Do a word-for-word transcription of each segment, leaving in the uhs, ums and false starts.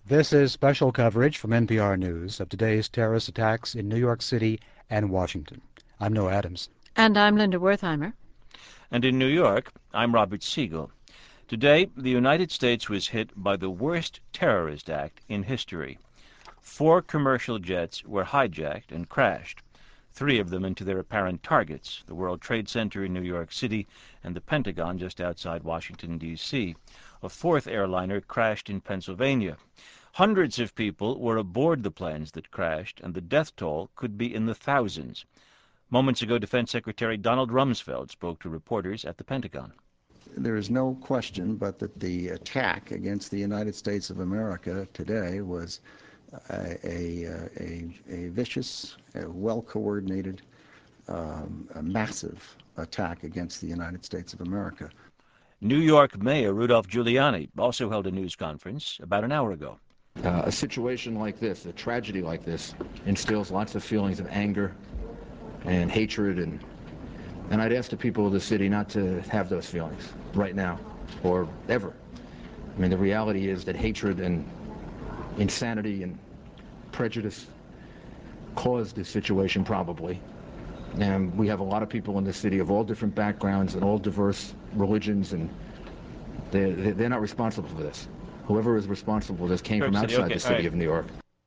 This is special coverage from N P R News of today's terrorist attacks in New York City and Washington. I'm Noah Adams. And I'm Linda Wertheimer. And in New York, I'm Robert Siegel. Today, the United States was hit by the worst terrorist act in history. Four commercial jets were hijacked and crashed, three of them into their apparent targets, the World Trade Center in New York City and the Pentagon just outside Washington, D C A fourth airliner crashed in Pennsylvania. Hundreds of people were aboard the planes that crashed, and the death toll could be in the thousands. Moments ago, Defense Secretary Donald Rumsfeld spoke to reporters at the Pentagon. There is no question but that the attack against the United States of America today was a, a, a, a vicious, a well-coordinated, um, a massive attack against the United States of America. New York Mayor Rudolph Giuliani also held a news conference about an hour ago. Uh, a situation like this, a tragedy like this, instills lots of feelings of anger and hatred, and and I'd ask the people of the city not to have those feelings right now or ever. I mean, the reality is that hatred and insanity and prejudice caused this situation probably. And we have a lot of people in the city of all different backgrounds and all diverse religions, and they're, they're not responsible for this. Whoever is responsible for this came from outside okay, the city right. of New York.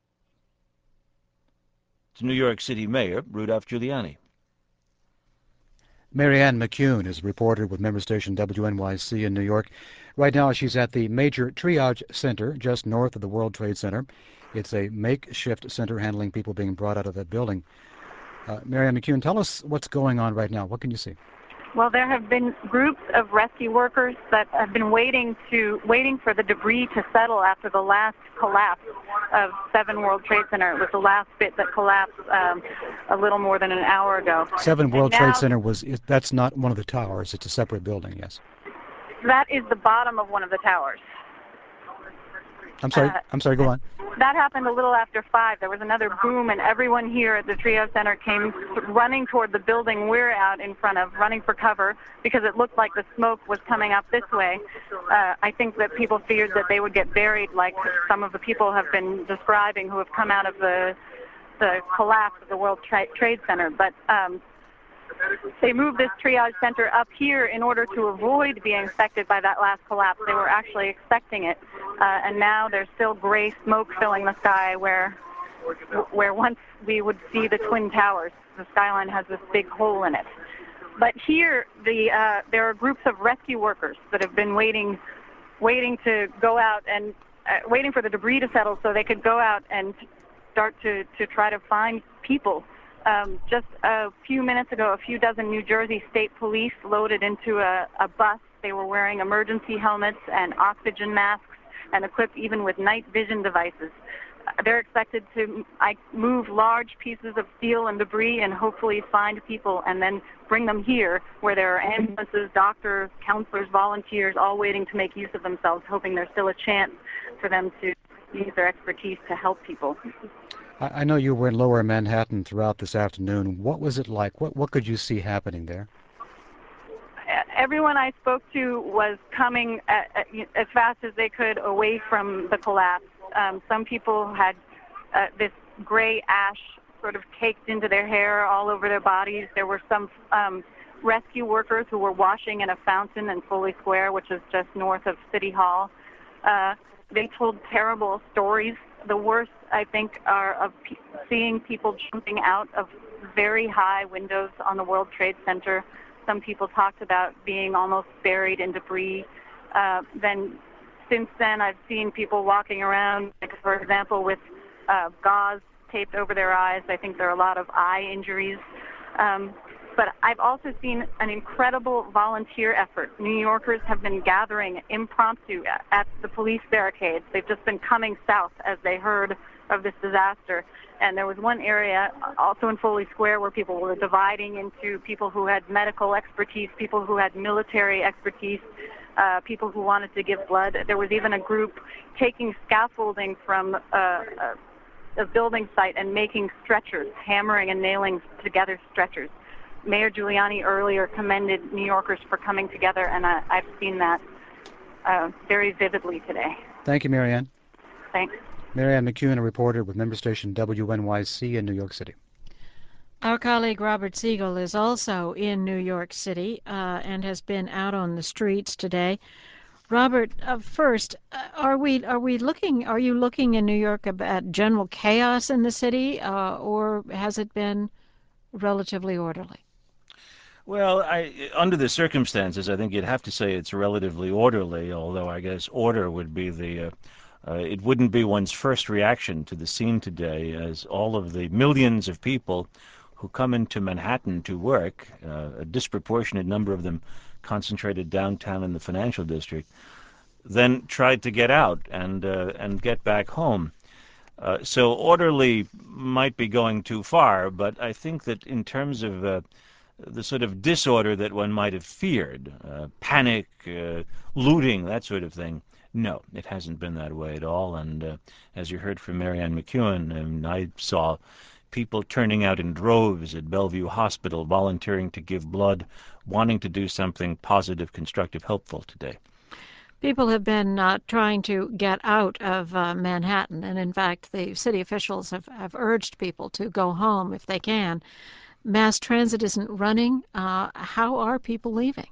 It's New York City Mayor Rudolph Giuliani. Marianne McCune is a reporter with member station W N Y C in New York. Right now she's at the Major Triage Center just north of the World Trade Center. It's a makeshift center handling people being brought out of that building. Uh, Marianne McCune, tell us what's going on right now. What can you see? Well, there have been groups of rescue workers that have been waiting to waiting for the debris to settle after the last collapse of seven World Trade Center. It was the last bit that collapsed um, a little more than an hour ago. seven World now, Trade Center was, that's not one of the towers. It's a separate building, yes. That is the bottom of one of the towers. I'm sorry, Uh, I'm sorry, go on. That happened a little after five. There was another boom, and everyone here at the Triage Center came running toward the building we're out in front of, running for cover, because it looked like the smoke was coming up this way. Uh, I think that people feared that they would get buried, like some of the people have been describing who have come out of the the collapse of the World Tra- Trade Center. But um, they moved this triage center up here in order to avoid being affected by that last collapse. They were actually expecting it, uh, and now there's still gray smoke filling the sky where where once we would see the Twin Towers. The skyline has this big hole in it. But here, the uh, there are groups of rescue workers that have been waiting, waiting to go out and uh, waiting for the debris to settle so they could go out and start to, to try to find people. Um, just a few minutes ago, a few dozen New Jersey State Police loaded into a, a bus. They were wearing emergency helmets and oxygen masks and equipped even with night vision devices. They're expected to I, move large pieces of steel and debris and hopefully find people and then bring them here where there are ambulances, doctors, counselors, volunteers, all waiting to make use of themselves, hoping there's still a chance for them to use their expertise to help people. I know you were in Lower Manhattan throughout this afternoon. What was it like? What what could you see happening there? Everyone I spoke to was coming at, at, as fast as they could away from the collapse. Um, some people had uh, this gray ash sort of caked into their hair, all over their bodies. There were some um, rescue workers who were washing in a fountain in Foley Square, which is just north of City Hall. Uh, they told terrible stories. The worst, I think, are of pe- seeing people jumping out of very high windows on the World Trade Center. Some people talked about being almost buried in debris. Uh, then, since then, I've seen people walking around, like, for example, with uh, gauze taped over their eyes. I think there are a lot of eye injuries. Um, But I've also seen an incredible volunteer effort. New Yorkers have been gathering impromptu at the police barricades. They've just been coming south as they heard of this disaster. And there was one area, also in Foley Square, where people were dividing into people who had medical expertise, people who had military expertise, uh, people who wanted to give blood. There was even a group taking scaffolding from uh, a, a building site and making stretchers, hammering and nailing together stretchers. Mayor Giuliani earlier commended New Yorkers for coming together, and I, I've seen that uh, very vividly today. Thank you, Marianne. Thanks. Marianne McEwen, a reporter with member station W N Y C in New York City. Our colleague Robert Siegel is also in New York City uh, and has been out on the streets today. Robert, uh, first, uh, are we are we looking? Are you looking in New York at general chaos in the city, uh, or has it been relatively orderly? Well, I, under the circumstances, I think you'd have to say it's relatively orderly. Although I guess order would be the uh, uh, it wouldn't be one's first reaction to the scene today, as all of the millions of people who come into Manhattan to work, uh, a disproportionate number of them concentrated downtown in the financial district, then tried to get out and uh, and get back home. Uh, so orderly might be going too far, but I think that in terms of uh, the sort of disorder that one might have feared, uh, panic, uh, looting, that sort of thing, no, it hasn't been that way at all. And uh, as you heard from Marianne McEwen, and I saw people turning out in droves at Bellevue Hospital, volunteering to give blood, wanting to do something positive, constructive, helpful today. People have been uh, trying to get out of uh, Manhattan, and in fact, the city officials have, have urged people to go home if they can. Mass transit isn't running. Uh, how are people leaving?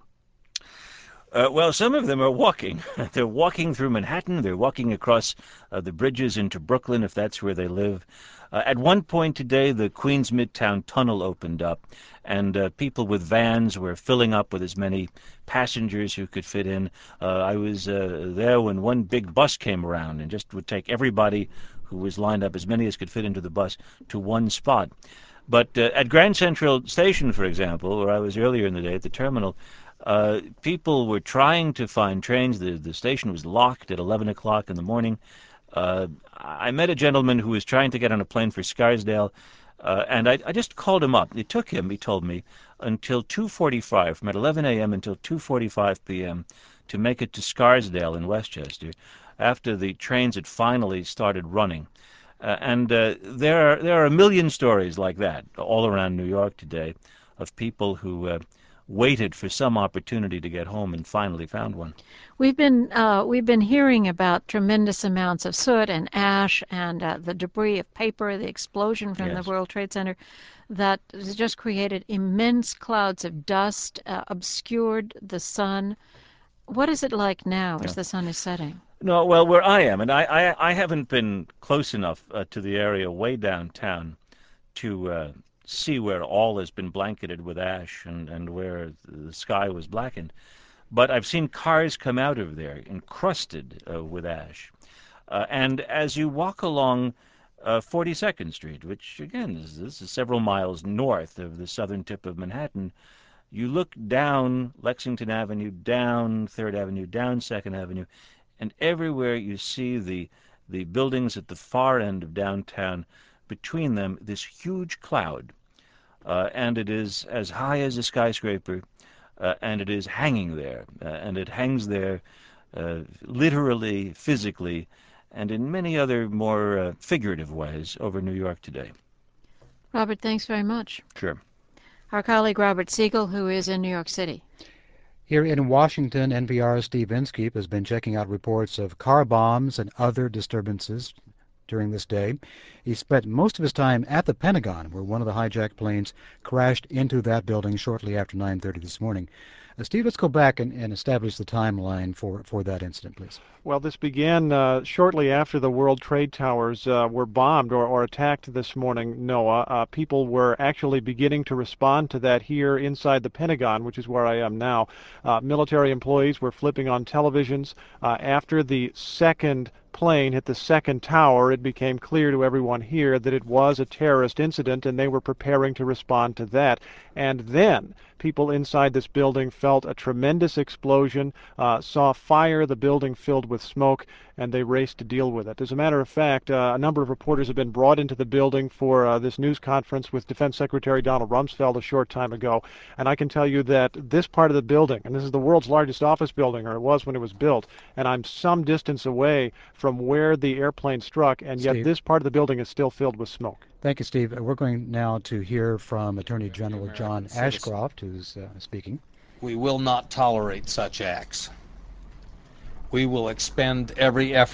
Uh, well, some of them are walking. They're walking through Manhattan. They're walking across uh, the bridges into Brooklyn, if that's where they live. Uh, at one point today, the Queens Midtown Tunnel opened up, and uh, people with vans were filling up with as many passengers who could fit in. Uh, I was uh, there when one big bus came around and just would take everybody who was lined up, as many as could fit into the bus, to one spot. But uh, at Grand Central Station, for example, where I was earlier in the day at the terminal, uh, people were trying to find trains. The, the station was locked at eleven o'clock in the morning. Uh, I met a gentleman who was trying to get on a plane for Scarsdale, uh, and I, I just called him up. It took him, he told me, until two forty-five, from at eleven a.m. until two forty-five p.m. to make it to Scarsdale in Westchester, after the trains had finally started running. Uh, and uh, there are there are a million stories like that all around New York today, of people who uh, waited for some opportunity to get home and finally found one. We've been uh, we've been hearing about tremendous amounts of soot and ash and uh, the debris of paper, the explosion from Yes. the World Trade Center, that has just created immense clouds of dust, uh, obscured the sun. What is it like now as Yeah. the sun is setting? No, well, where I am, and I, I, I haven't been close enough uh, to the area way downtown to uh, see where all has been blanketed with ash and, and where the sky was blackened. But I've seen cars come out of there encrusted uh, with ash. Uh, and as you walk along uh, forty-second Street, which, again, is, this is several miles north of the southern tip of Manhattan, you look down Lexington Avenue, down Third Avenue, down Second Avenue, and everywhere you see the the buildings at the far end of downtown, between them this huge cloud, uh, and it is as high as a skyscraper, uh, and it is hanging there, uh, and it hangs there uh, literally, physically, and in many other more uh, figurative ways over New York today. Robert, thanks very much. Sure. Our colleague Robert Siegel, who is in New York City. Here in Washington, N P R's Steve Inskeep has been checking out reports of car bombs and other disturbances during this day. He spent most of his time at the Pentagon, where one of the hijacked planes crashed into that building shortly after nine thirty this morning. Uh, Steve, let's go back and, and establish the timeline for, for that incident, please. Well, this began uh, shortly after the World Trade Towers uh, were bombed or, or attacked this morning, Noah. Uh, people were actually beginning to respond to that here inside the Pentagon, which is where I am now. Uh, military employees were flipping on televisions. Uh, after the second plane hit the second tower, it became clear to everyone here that it was a terrorist incident, and they were preparing to respond to that. And then people inside this building felt a tremendous explosion, uh, saw fire, the building filled with smoke, and they raced to deal with it. As a matter of fact, uh, a number of reporters have been brought into the building for uh, this news conference with Defense Secretary Donald Rumsfeld a short time ago, and I can tell you that this part of the building, and this is the world's largest office building, or it was when it was built, and I'm some distance away from where the airplane struck, and yet Steve. this part of the building is still filled with smoke. Thank you, Steve. Uh, We're going now to hear from Attorney General John Ashcroft, who's uh, speaking. We will not tolerate such acts. We will expend every effort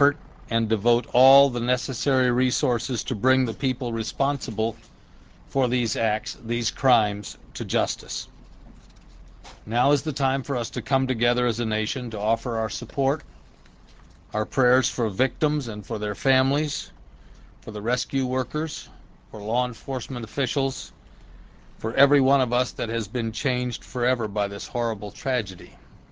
and devote all the necessary resources to bring the people responsible for these acts, these crimes, to justice. Now is the time for us to come together as a nation to offer our support, our prayers for victims and for their families, for the rescue workers, for law enforcement officials, for every one of us that has been changed forever by this horrible tragedy.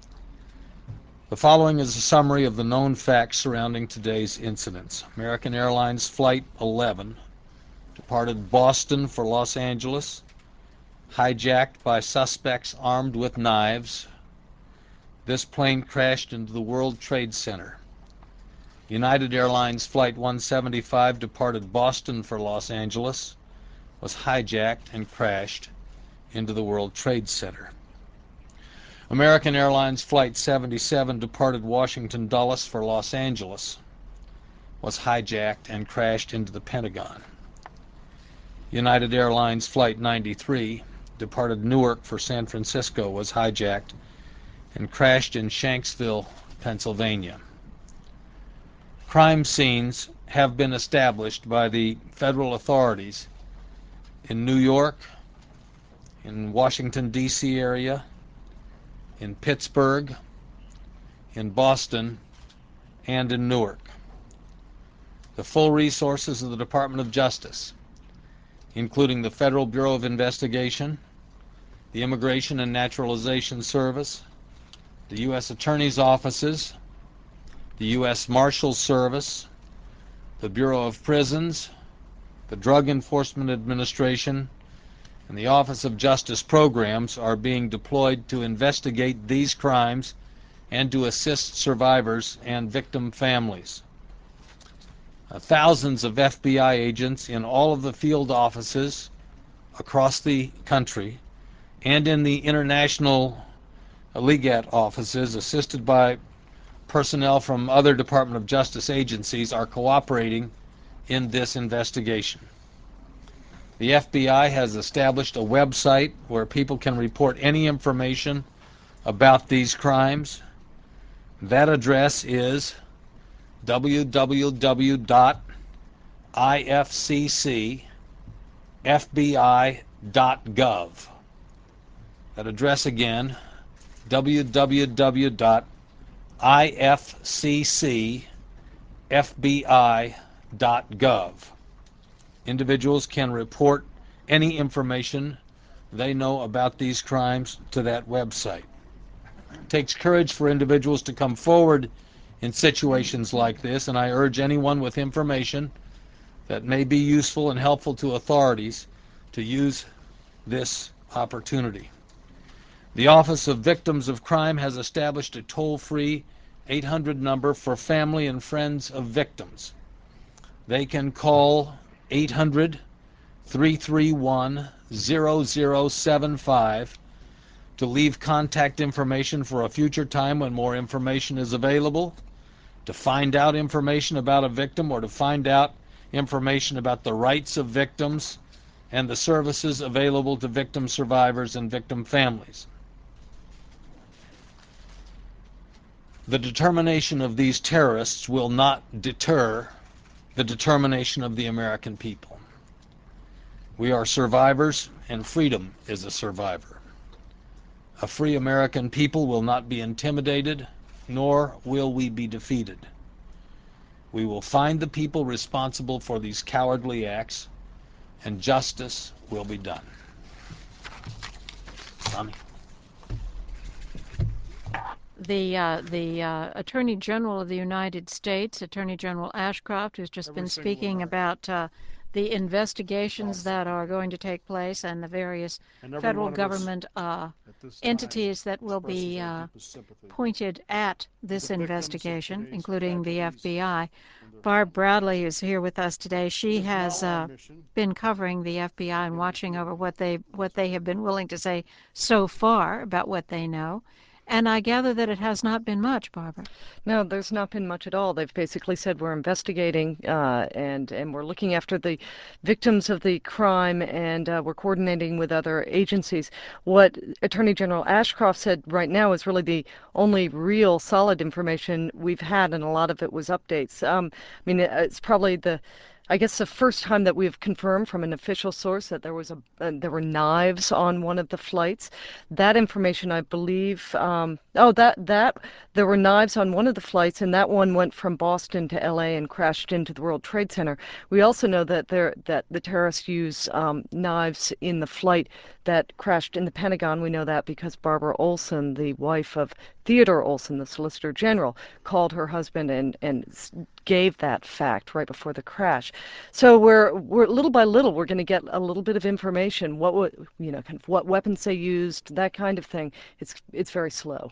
The following is a summary of the known facts surrounding today's incidents. American Airlines Flight eleven departed Boston for Los Angeles, hijacked by suspects armed with knives. This plane crashed into the World Trade Center. United Airlines Flight one seventy-five departed Boston for Los Angeles, was hijacked and crashed into the World Trade Center. American Airlines Flight seventy-seven departed Washington Dulles for Los Angeles, was hijacked and crashed into the Pentagon. United Airlines Flight ninety-three departed Newark for San Francisco, was hijacked and crashed in Shanksville, Pennsylvania. Crime scenes have been established by the federal authorities in New York, in Washington, D C area, in Pittsburgh, in Boston, and in Newark. The full resources of the Department of Justice, including the Federal Bureau of Investigation, the Immigration and Naturalization Service, the U S Attorney's offices, the U S Marshals Service, the Bureau of Prisons, the Drug Enforcement Administration, and the Office of Justice Programs are being deployed to investigate these crimes and to assist survivors and victim families. Uh, thousands of F B I agents in all of the field offices across the country and in the international Legat offices, assisted by personnel from other Department of Justice agencies, are cooperating in this investigation. The F B I has established a website where people can report any information about these crimes. That address is w w w dot i f c c f b i dot gov. That address again, w w w dot i f c c f b i dot gov. Individuals can report any information they know about these crimes to that website. It takes courage for individuals to come forward in situations like this, and I urge anyone with information that may be useful and helpful to authorities to use this opportunity. The Office of Victims of Crime has established a toll-free eight hundred number for family and friends of victims. They can call eight hundred, three three one, zero zero seven five to leave contact information for a future time when more information is available, to find out information about a victim, or to find out information about the rights of victims and the services available to victim survivors and victim families. The determination of these terrorists will not deter the determination of the American people. We are survivors, and freedom is a survivor. A free American people will not be intimidated, nor will we be defeated. We will find the people responsible for these cowardly acts, and justice will be done. Tommy? The uh, the uh, Attorney General of the United States, Attorney General Ashcroft, who's just Every been single speaking American. about uh, the investigations that are going to take place and the various And every federal one of us government uh, at this time entities that will expresses be our uh, deepest sympathy pointed at this with the victims of investigation, today's including the F tragedies B I. and their Barb families. Bradley is here with us today. She It is now has our uh, mission been covering the F B I and in watching report over what they what they have been willing to say so far about what they know. And I gather that it has not been much, Barbara. No, there's not been much at all. They've basically said we're investigating uh, and and we're looking after the victims of the crime, and uh, we're coordinating with other agencies. What Attorney General Ashcroft said right now is really the only real solid information we've had, and a lot of it was updates. Um, I mean, it's probably the I guess the first time that we've confirmed from an official source that there was a uh, there were knives on one of the flights. That information, I believe, um, oh that that there were knives on one of the flights, and that one went from Boston to L A and crashed into the World Trade Center. We also know that there that the terrorists use um, knives in the flight that crashed in the Pentagon. We know that because Barbara Olson, the wife of Theodore Olson, the Solicitor General, called her husband and and gave that fact right before the crash. So we're we're little by little we're going to get a little bit of information. What would you know? Kind of what weapons they used, that kind of thing. It's it's very slow.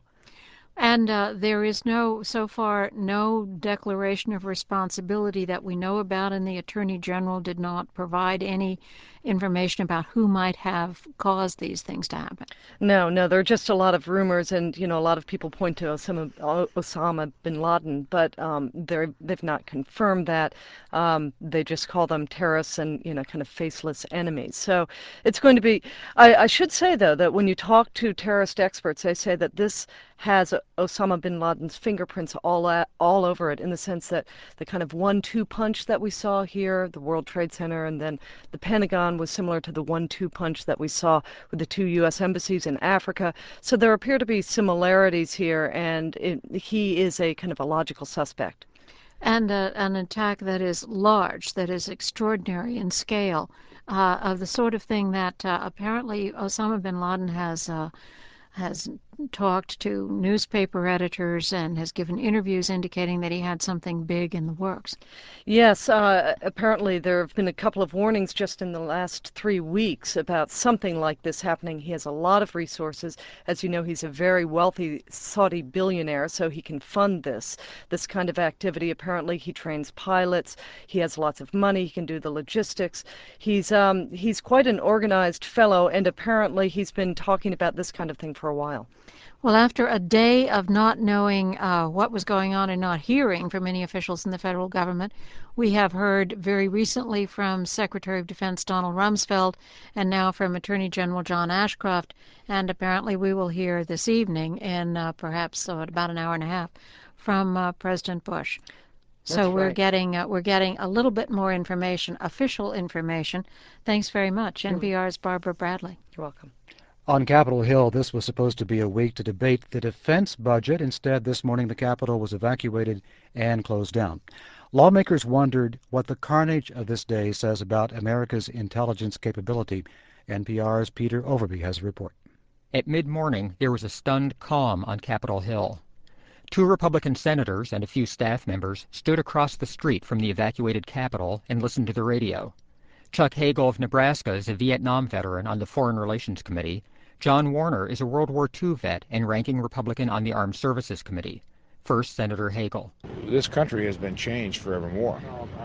And uh, there is no, so far, no declaration of responsibility that we know about, and the Attorney General did not provide any information about who might have caused these things to happen. No, no, there are just a lot of rumors, and you know, a lot of people point to Osama, Osama bin Laden, but um, they're they've not confirmed that. Um, they just call them terrorists and you know, kind of faceless enemies. So it's going to be. I, I should say though that when you talk to terrorist experts, they say that this has Osama bin Laden's fingerprints all at, all over it, in the sense that the kind of one two punch that we saw here, the World Trade Center, and then the Pentagon was similar to the one two punch that we saw with the two U S embassies in Africa. So there appear to be similarities here, and it, he is a kind of a logical suspect. And uh, an attack that is large, that is extraordinary in scale, uh, of the sort of thing that uh, apparently Osama bin Laden has uh, has talked to newspaper editors and has given interviews indicating that he had something big in the works. Yes, uh, apparently there have been a couple of warnings just in the last three weeks about something like this happening. He has a lot of resources. As you know, he's a very wealthy Saudi billionaire, so he can fund this, this kind of activity. Apparently he trains pilots. He has lots of money. He can do the logistics. He's, um, he's quite an organized fellow, and apparently he's been talking about this kind of thing for a while. Well, after a day of not knowing uh, what was going on and not hearing from any officials in the federal government, we have heard very recently from Secretary of Defense Donald Rumsfeld and now from Attorney General John Ashcroft, and apparently we will hear this evening in uh, perhaps uh, about an hour and a half from uh, President Bush. So That's we're right. getting uh, we're getting a little bit more information, official information. Thanks very much. N P R's Barbara Bradley. You're welcome. On Capitol Hill, this was supposed to be a week to debate the defense budget. Instead, this morning the Capitol was evacuated and closed down. Lawmakers wondered what the carnage of this day says about America's intelligence capability. N P R's Peter Overby has a report. At mid-morning, there was a stunned calm on Capitol Hill. Two Republican senators and a few staff members stood across the street from the evacuated Capitol and listened to the radio. Chuck Hagel of Nebraska is a Vietnam veteran on the Foreign Relations Committee. John Warner is a World War Two vet and ranking Republican on the Armed Services Committee. First, Senator Hagel. This country has been changed forevermore.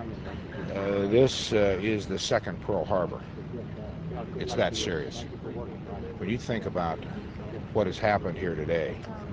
Uh, this uh, is the second Pearl Harbor. It's that serious. When you think about what has happened here today,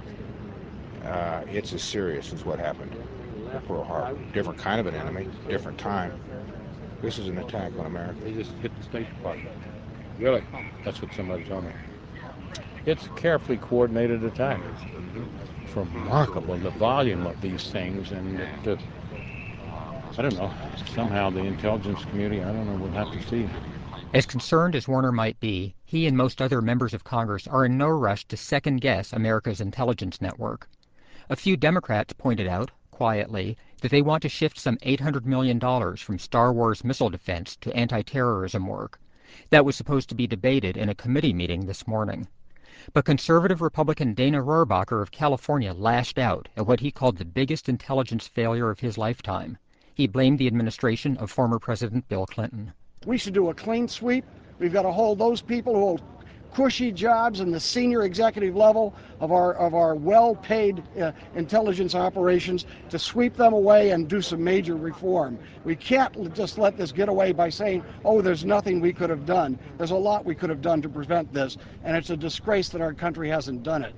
uh, it's as serious as what happened at Pearl Harbor. Different kind of an enemy, different time. This is an attack on America. They just hit the State Department. Really? That's what somebody told me. It's a carefully coordinated attack. It's remarkable, the volume of these things, and it, uh, I don't know, somehow the intelligence community, I don't know, we'll have to see. As concerned as Warner might be, he and most other members of Congress are in no rush to second-guess America's intelligence network. A few Democrats pointed out, quietly, that they want to shift some eight hundred million dollars from Star Wars missile defense to anti-terrorism work. That was supposed to be debated in a committee meeting this morning. But conservative Republican Dana Rohrabacher of California lashed out at what he called the biggest intelligence failure of his lifetime. He blamed the administration of former President Bill Clinton. We should do a clean sweep. We've got to hold those people who hold cushy jobs in the senior executive level of our of our well-paid uh, intelligence operations, to sweep them away and do some major reform. We can't just let this get away by saying, oh, there's nothing we could have done. There's a lot we could have done to prevent this, and it's a disgrace that our country hasn't done it.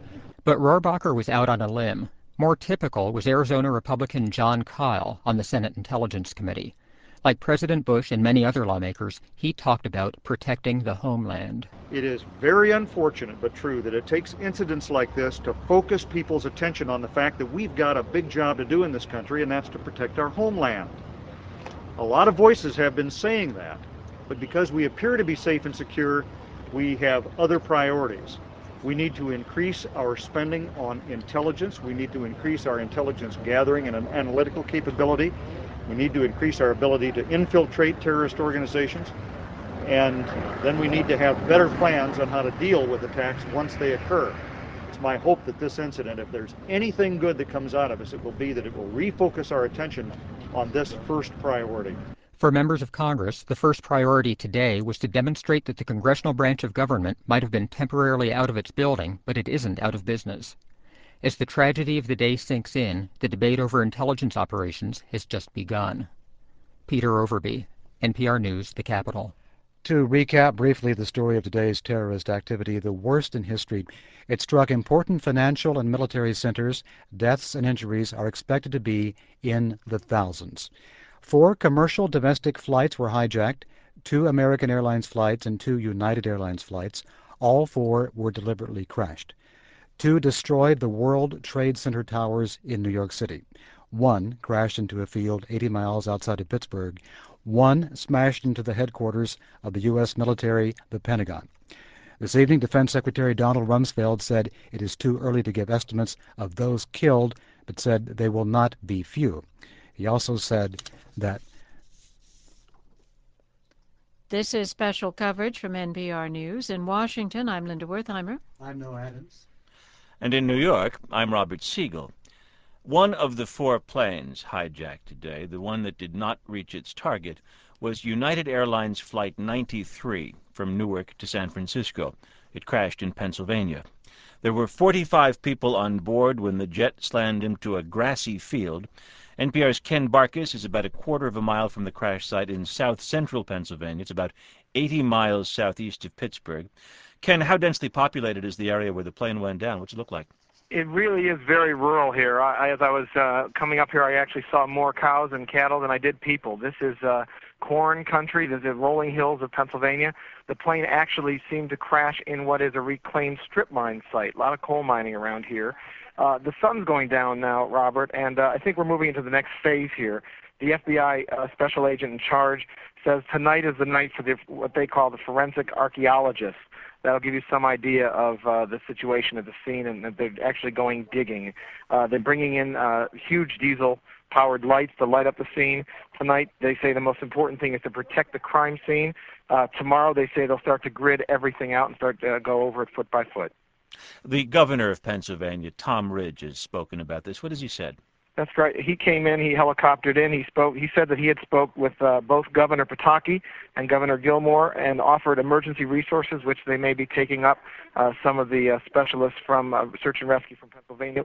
But Rohrabacher was out on a limb. More typical was Arizona Republican Jon Kyl on the Senate Intelligence Committee. Like President Bush and many other lawmakers, he talked about protecting the homeland. It is very unfortunate but true that it takes incidents like this to focus people's attention on the fact that we've got a big job to do in this country, and that's to protect our homeland. A lot of voices have been saying that, but because we appear to be safe and secure, we have other priorities. We need to increase our spending on intelligence. We need to increase our intelligence gathering and analytical capability. We need to increase our ability to infiltrate terrorist organizations. And then we need to have better plans on how to deal with attacks once they occur. It's my hope that this incident, if there's anything good that comes out of us, it will be that it will refocus our attention on this first priority. For members of Congress, the first priority today was to demonstrate that the congressional branch of government might have been temporarily out of its building, but it isn't out of business. As the tragedy of the day sinks in, the debate over intelligence operations has just begun. Peter Overby, N P R News, the Capitol. To recap briefly the story of today's terrorist activity, the worst in history, it struck important financial and military centers. Deaths and injuries are expected to be in the thousands. Four commercial domestic flights were hijacked, two American Airlines flights and two United Airlines flights. All four were deliberately crashed. Two destroyed the World Trade Center towers in New York City. One crashed into a field eighty miles outside of Pittsburgh. One smashed into the headquarters of the U S military, the Pentagon. This evening, Defense Secretary Donald Rumsfeld said it is too early to give estimates of those killed, but said they will not be few. He also said that This is special coverage from N P R News. In Washington, I'm Linda Wertheimer. I'm Noah Adams. And in New York, I'm Robert Siegel. One of the four planes hijacked today, the one that did not reach its target, was United Airlines Flight ninety-three from Newark to San Francisco. It crashed in Pennsylvania. There were forty-five people on board when the jet slammed into a grassy field. N P R's Ken Barkis is about a quarter of a mile from the crash site in south-central Pennsylvania. It's about eighty miles southeast of Pittsburgh. Ken, how densely populated is the area where the plane went down? What's it look like? It really is very rural here. I, as I was uh, coming up here, I actually saw more cows and cattle than I did people. This is uh, corn country. This is rolling hills of Pennsylvania. The plane actually seemed to crash in what is a reclaimed strip mine site. A lot of coal mining around here. Uh, the sun's going down now, Robert, and uh, I think we're moving into the next phase here. The F B I uh, special agent in charge says tonight is the night for the, what they call the forensic archaeologists. That'll give you some idea of uh, the situation at the scene, and that they're actually going digging. Uh, they're bringing in uh, huge diesel-powered lights to light up the scene. Tonight, they say the most important thing is to protect the crime scene. Uh, tomorrow, they say they'll start to grid everything out and start to uh, go over it foot by foot. The governor of Pennsylvania, Tom Ridge, has spoken about this. What has he said? That's right. He came in, he helicoptered in, he spoke. He said that he had spoke with uh, both Governor Pataki and Governor Gilmore and offered emergency resources, which they may be taking up. Uh, some of the uh, specialists from uh, Search and Rescue from Pennsylvania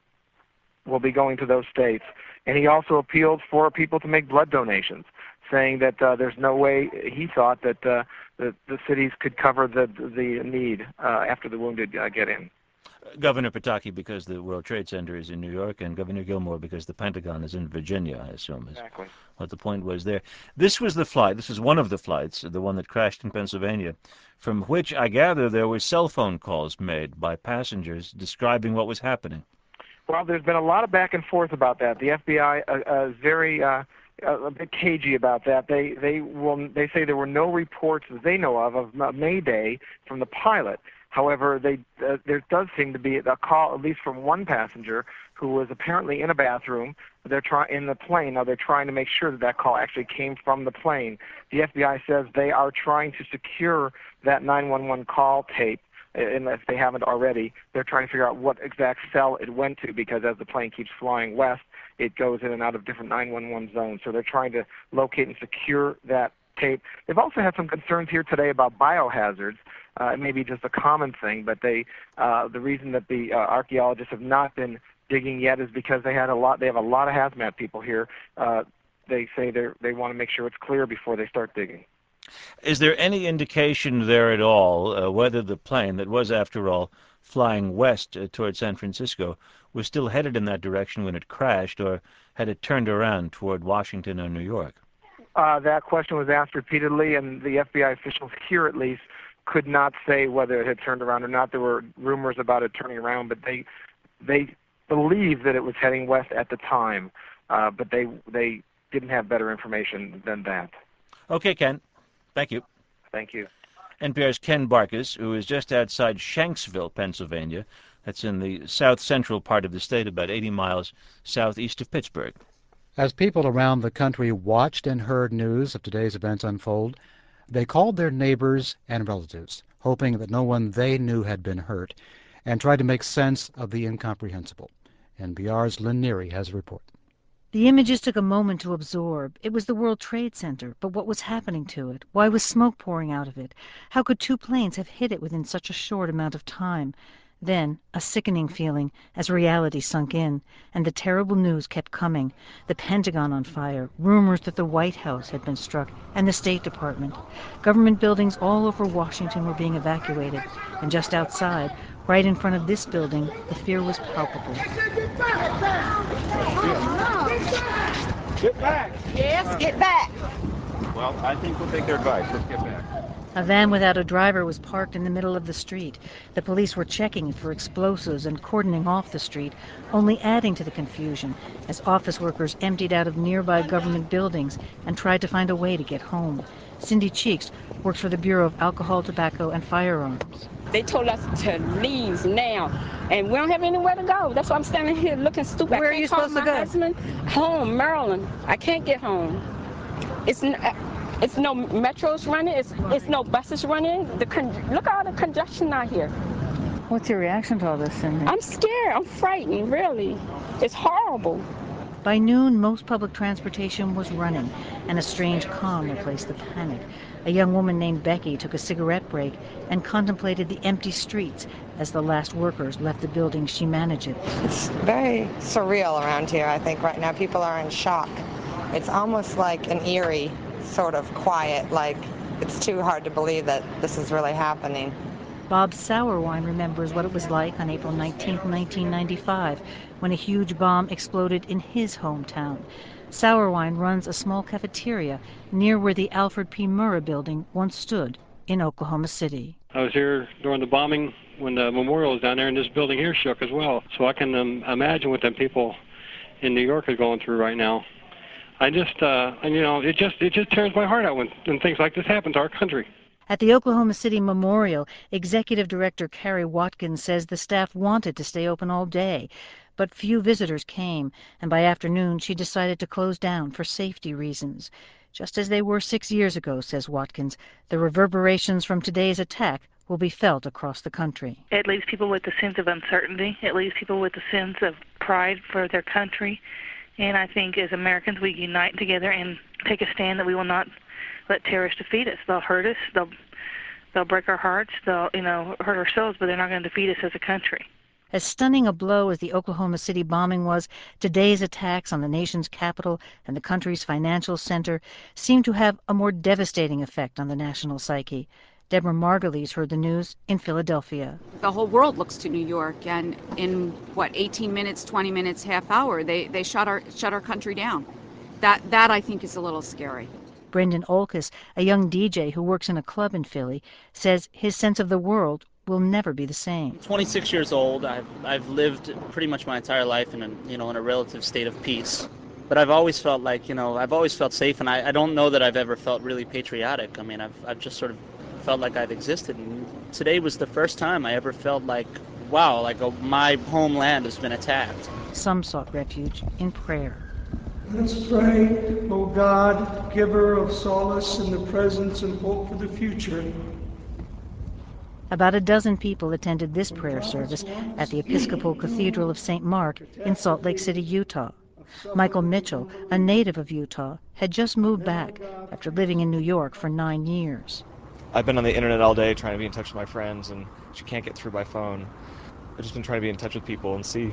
will be going to those states. And he also appealed for people to make blood donations, saying that uh, there's no way he thought that uh, the, the cities could cover the the need uh, after the wounded uh, get in. Governor Pataki because the World Trade Center is in New York, and Governor Gilmore because the Pentagon is in Virginia, I assume, is exactly what the point was there. This was the flight, this is one of the flights, the one that crashed in Pennsylvania, from which I gather there were cell phone calls made by passengers describing what was happening. Well, there's been a lot of back and forth about that. The F B I uh, uh, is very uh, a bit cagey about that. They they will they say there were no reports that they know of of Mayday from the pilot. However, they, uh, there does seem to be a call, at least from one passenger, who was apparently in a bathroom. They're try- in the plane. Now they're trying to make sure that that call actually came from the plane. The F B I says they are trying to secure that nine one one call tape, unless they haven't already. They're trying to figure out what exact cell it went to, because as the plane keeps flying west, it goes in and out of different nine one one zones. So they're trying to locate and secure that tape. They've also had some concerns here today about biohazards. Uh, it may be just a common thing, but they uh, the reason that the uh, archaeologists have not been digging yet is because they had a lot. They have a lot of hazmat people here. Uh, they say they they want to make sure it's clear before they start digging. Is there any indication there at all uh, whether the plane that was, after all, flying west uh, toward San Francisco, was still headed in that direction when it crashed, or had it turned around toward Washington or New York? Uh, that question was asked repeatedly, and the F B I officials here, at least, could not say whether it had turned around or not. There were rumors about it turning around, but they they believed that it was heading west at the time, uh, but they they didn't have better information than that. Okay, Ken. Thank you. Thank you. N P R's Ken Barkus, who is just outside Shanksville, Pennsylvania. That's in the south-central part of the state, about eighty miles southeast of Pittsburgh. As people around the country watched and heard news of today's events unfold, they called their neighbors and relatives, hoping that no one they knew had been hurt, and tried to make sense of the incomprehensible. N P R's Lynn Neary has a report. The images took a moment to absorb. It was the World Trade Center, but what was happening to it? Why was smoke pouring out of it? How could two planes have hit it within such a short amount of time? Then, a sickening feeling as reality sunk in, and the terrible news kept coming. The Pentagon on fire, rumors that the White House had been struck, and the State Department. Government buildings all over Washington were being evacuated, and just outside, right in front of this building, the fear was palpable. Get back! Yes, get back! Well, I think we'll take their advice. Let's get back. A van without a driver was parked in the middle of the street. The police were checking it for explosives and cordoning off the street, only adding to the confusion as office workers emptied out of nearby government buildings and tried to find a way to get home. Cindy Cheeks works for the Bureau of Alcohol, Tobacco, and Firearms. They told us to leave now, and we don't have anywhere to go. That's why I'm standing here looking stupid. Where I are you can't call supposed to my go? husband home, Maryland. I can't get home. It's n- it's no metros running. It's it's no buses running. The con- look at all the congestion out here. What's your reaction to all this, Cindy? I'm scared. I'm frightened. Really, it's horrible. By noon, most public transportation was running, and a strange calm replaced the panic. A young woman named Becky took a cigarette break and contemplated the empty streets as the last workers left the building she manages. It's very surreal around here, I think, right now. People are in shock. It's almost like an eerie sort of quiet, like it's too hard to believe that this is really happening. Bob Sauerwein remembers what it was like on April nineteenth, nineteen ninety-five, when a huge bomb exploded in his hometown. Sauerwein runs a small cafeteria near where the Alfred P. Murrah building once stood in Oklahoma City. I was here during the bombing when the memorial was down there, and this building here shook as well. So I can um, imagine what them people in New York are going through right now. I just, uh, and you know, it just it just tears my heart out when, when things like this happen to our country. At the Oklahoma City Memorial, Executive Director Carrie Watkins says the staff wanted to stay open all day, but few visitors came, and by afternoon she decided to close down for safety reasons. Just as they were six years ago, says Watkins, the reverberations from today's attack will be felt across the country. It leaves people with a sense of uncertainty. It leaves people with a sense of pride for their country. And I think as Americans we unite together and take a stand that we will not let terrorists defeat us. They'll hurt us. They'll they'll break our hearts. They'll, you know, hurt ourselves, but they're not going to defeat us as a country. As stunning a blow as the Oklahoma City bombing was, today's attacks on the nation's capital and the country's financial center seem to have a more devastating effect on the national psyche. Deborah Margulies heard the news in Philadelphia. The whole world looks to New York, and in, what, eighteen minutes, twenty minutes, half hour, they, they shut our shut our country down. That, that, I think, is a little scary. Brendan Olkus, a young D J who works in a club in Philly, says his sense of the world will never be the same. twenty-six years old. I've I've lived pretty much my entire life in a you know in a relative state of peace, but I've always felt like you know I've always felt safe, and I, I don't know that I've ever felt really patriotic. I mean, I've I've just sort of felt like I've existed, and today was the first time I ever felt like wow, like a, my homeland has been attacked. Some sought refuge in prayer. Let's pray, O God, giver of solace in the present and hope for the future. About a dozen people attended this prayer service at the Episcopal Cathedral of Saint Mark in Salt Lake City, Utah. Michael Mitchell, a native of Utah, had just moved back after living in New York for nine years. I've been on the internet all day trying to be in touch with my friends, and she can't get through by phone. I've just been trying to be in touch with people and see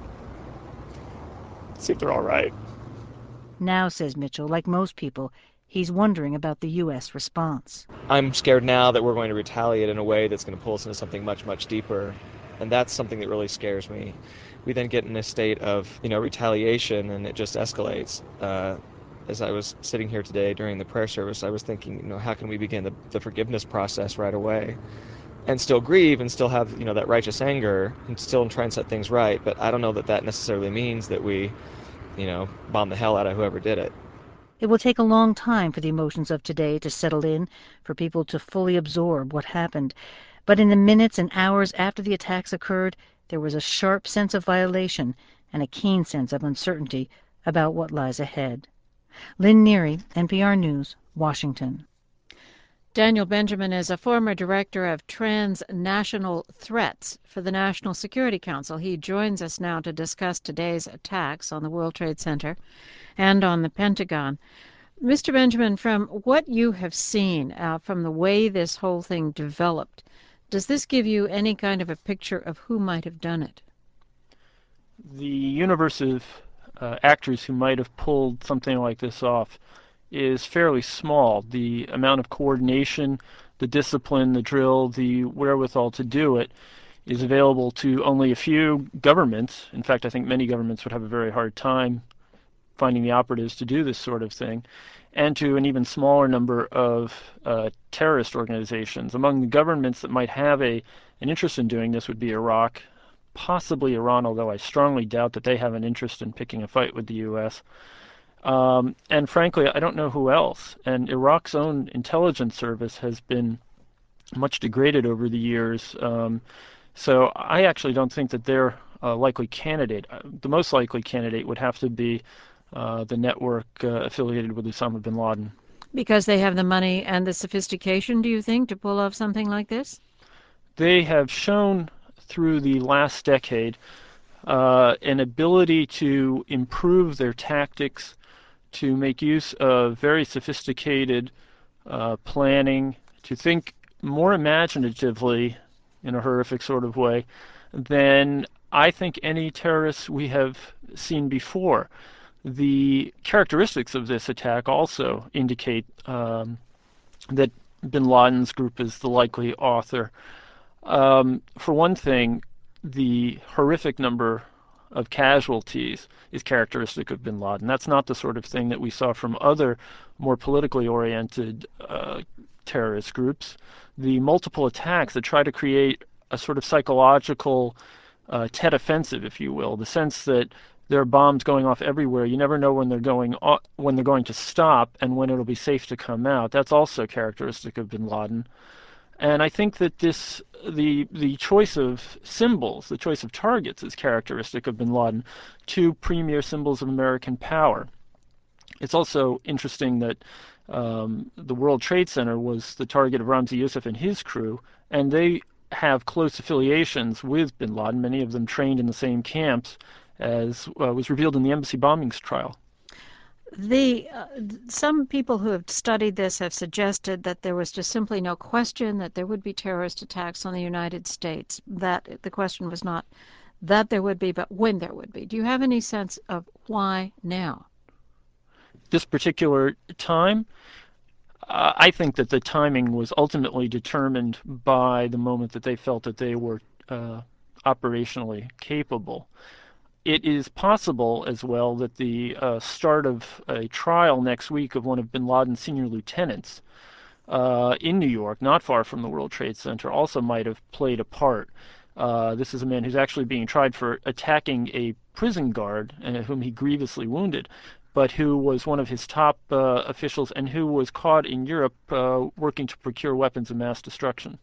see if they're all right. Now, says Mitchell, like most people, He's wondering about the U S response. I'm scared now that we're going to retaliate in a way that's going to pull us into something much, much deeper. And that's something that really scares me. We then get in a state of, you know, retaliation, and it just escalates. Uh, as I was sitting here today during the prayer service, I was thinking, you know, how can we begin the, the forgiveness process right away? And still grieve and still have, you know, that righteous anger and still try and set things right. But I don't know that that necessarily means that we, you know, bomb the hell out of whoever did it. It will take a long time for the emotions of today to settle in, for people to fully absorb what happened. But in the minutes and hours after the attacks occurred, there was a sharp sense of violation and a keen sense of uncertainty about what lies ahead. Lynn Neary, N P R News, Washington. Daniel Benjamin is a former director of transnational threats for the National Security Council. He joins us now to discuss today's attacks on the World Trade Center and on the Pentagon. Mister Benjamin, from what you have seen, uh, from the way this whole thing developed, does this give you any kind of a picture of who might have done it? The universe of uh, actors who might have pulled something like this off is fairly small. The amount of coordination, the discipline, the drill, the wherewithal to do it is available to only a few governments. In fact, I think many governments would have a very hard time finding the operatives to do this sort of thing, and to an even smaller number of uh, terrorist organizations. Among the governments that might have a an interest in doing this would be Iraq, possibly Iran, although I strongly doubt that they have an interest in picking a fight with the U S Um, and frankly, I don't know who else. And Iraq's own intelligence service has been much degraded over the years. Um, so I actually don't think that they're a likely candidate. The most likely candidate would have to be uh, the network uh, affiliated with Osama bin Laden. Because they have the money and the sophistication, do you think, to pull off something like this? They have shown through the last decade uh, an ability to improve their tactics, to make use of very sophisticated uh, planning, to think more imaginatively in a horrific sort of way than I think any terrorists we have seen before. The characteristics of this attack also indicate um, that bin Laden's group is the likely author. Um, for one thing, the horrific number of casualties is characteristic of bin Laden. That's not the sort of thing that we saw from other more politically oriented uh, terrorist groups. The multiple attacks that try to create a sort of psychological uh, Tet offensive, if you will, the sense that there are bombs going off everywhere. You never know when they're going o- when they're going to stop and when it'll be safe to come out. That's also characteristic of bin Laden. And I think that this, the the choice of symbols, the choice of targets is characteristic of bin Laden, two premier symbols of American power. It's also interesting that um, the World Trade Center was the target of Ramzi Youssef and his crew, and they have close affiliations with bin Laden, many of them trained in the same camps, as uh, was revealed in the embassy bombings trial. The uh, some people who have studied this have suggested that there was just simply no question that there would be terrorist attacks on the United States, that the question was not that there would be, but when there would be. Do you have any sense of why now? This particular time, uh, I think that the timing was ultimately determined by the moment that they felt that they were uh, operationally capable. It is possible as well that the uh, start of a trial next week of one of bin Laden's senior lieutenants uh, in New York, not far from the World Trade Center, also might have played a part. Uh, this is a man who's actually being tried for attacking a prison guard uh, whom he grievously wounded, but who was one of his top uh, officials and who was caught in Europe uh, working to procure weapons of mass destruction.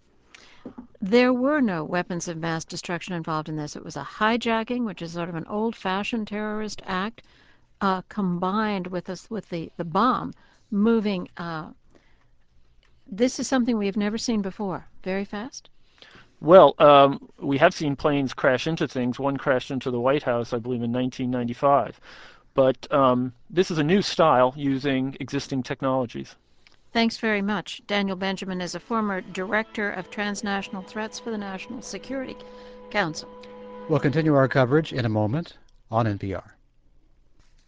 There were no weapons of mass destruction involved in this. It was a hijacking, which is sort of an old-fashioned terrorist act, uh, combined with this, with the, the bomb moving. Uh, this is something we have never seen before. Very fast? Well, um, we have seen planes crash into things. One crashed into the White House, I believe, in nineteen ninety-five. But um, this is a new style using existing technologies. Thanks very much. Daniel Benjamin is a former director of transnational threats for the National Security Council. We'll continue our coverage in a moment on N P R.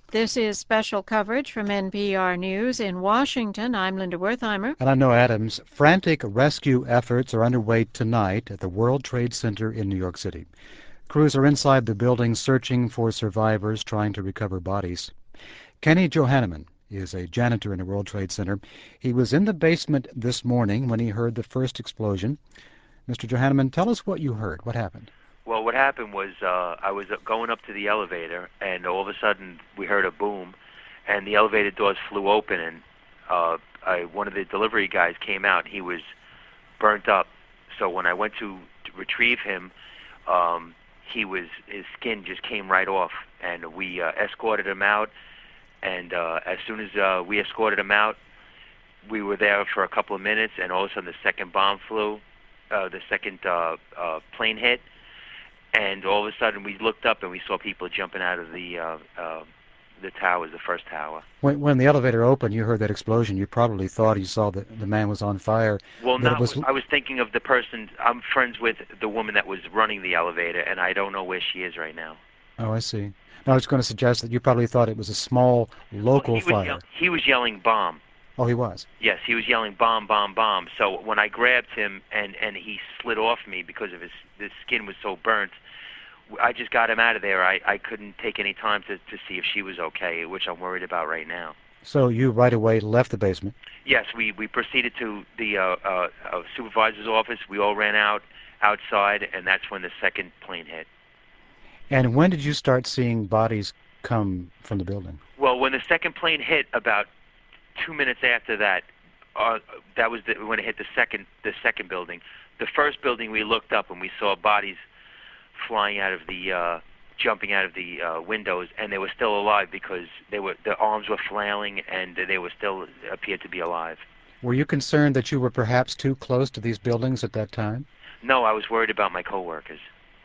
This is special coverage from N P R News in Washington. I'm Linda Wertheimer. And I'm Noah Adams. Frantic rescue efforts are underway tonight at the World Trade Center in New York City. Crews are inside the building searching for survivors, trying to recover bodies. Kenny Johanneman is a janitor in the World Trade Center. He was in the basement this morning when he heard the first explosion. Mister Johanneman, tell us what you heard. What happened? Well, what happened was uh, I was going up to the elevator, and all of a sudden we heard a boom, and the elevator doors flew open, and uh, I, one of the delivery guys came out. He was burnt up. So when I went to, to retrieve him, um, he was his skin just came right off, and we uh, escorted him out. And uh, as soon as uh, we escorted him out, we were there for a couple of minutes, and all of a sudden the second bomb flew, uh, the second uh, uh, plane hit. And all of a sudden, we looked up and we saw people jumping out of the uh, uh, the towers, the first tower. When, when the elevator opened, you heard that explosion. You probably thought you saw that the man was on fire. Well, no, no, was... I was thinking of the person. I'm friends with the woman that was running the elevator, and I don't know where she is right now. Oh, I see. No, I was going to suggest that you probably thought it was a small local well, he fire. Was yell- he was yelling bomb. Oh, he was? Yes, he was yelling bomb, bomb, bomb. So when I grabbed him and, and he slid off me because of his, his skin was so burnt, I just got him out of there. I, I couldn't take any time to, to see if she was okay, which I'm worried about right now. So you right away left the basement? Yes, we, we proceeded to the uh, uh, uh, supervisor's office. We all ran out outside, and that's when the second plane hit. And when did you start seeing bodies come from the building? Well, when the second plane hit, about two minutes after that, uh, that was the, when it hit the second the second building. The first building, we looked up and we saw bodies flying out of the, uh, jumping out of the uh, windows, and they were still alive because they were their arms were flailing and they were still appeared to be alive. Were you concerned that you were perhaps too close to these buildings at that time? No, I was worried about my coworkers.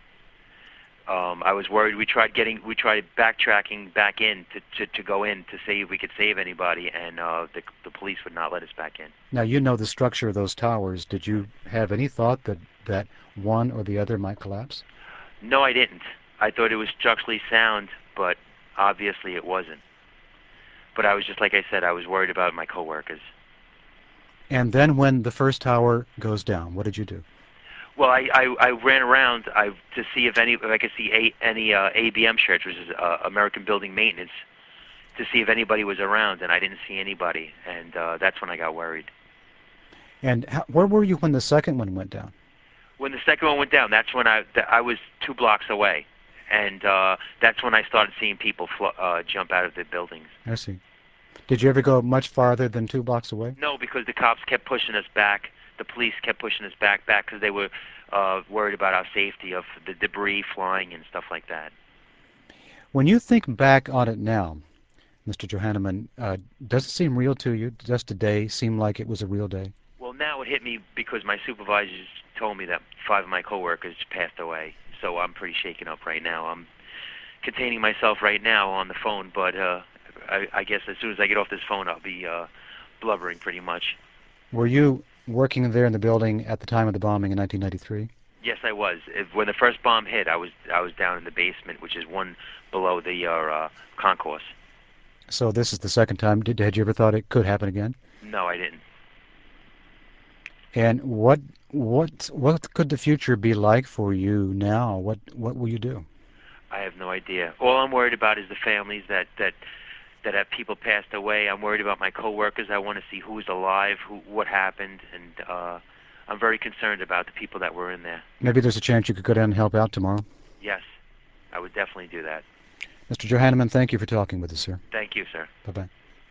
Um, I was worried. We tried getting, we tried backtracking back in to, to, to go in to see if we could save anybody, and uh, the the police would not let us back in. Now you know the structure of those towers. Did you have any thought that that one or the other might collapse? No, I didn't. I thought it was structurally sound, but obviously it wasn't. But I was just like I said, I was worried about my coworkers. And then when the first tower goes down, what did you do? Well, I, I, I ran around I, to see if any if I could see a, any uh, A B M shirts, which is uh, American Building Maintenance, to see if anybody was around, and I didn't see anybody, and uh, that's when I got worried. And how, where were you when the second one went down? When the second one went down, that's when I th- I was two blocks away, and uh, that's when I started seeing people fl- uh, jump out of the buildings. I see. Did you ever go much farther than two blocks away? No, because the cops kept pushing us back. The police kept pushing us back, back, because they were uh, worried about our safety of the debris flying and stuff like that. When you think back on it now, Mister Johanneman, uh, does it seem real to you? Does today seem like it was a real day? Well, now it hit me because my supervisors told me that five of my coworkers passed away, so I'm pretty shaken up right now. I'm containing myself right now on the phone, but uh, I, I guess as soon as I get off this phone, I'll be uh, blubbering pretty much. Were you working there in the building at the time of the bombing in nineteen ninety-three? Yes, I was. If, when the first bomb hit, I was I was down in the basement, which is one below the uh, uh, concourse. So this is the second time. Did had you ever thought it could happen again? No, I didn't. And what what what could the future be like for you now? What what will you do? I have no idea. All I'm worried about is the families that that that have people passed away. I'm worried about my coworkers. I want to see who's alive, who what happened, and uh, I'm very concerned about the people that were in there. Maybe there's a chance you could go down and help out tomorrow. Yes, I would definitely do that. Mister Johanneman, thank you for talking with us, sir. Thank you, sir. Bye-bye.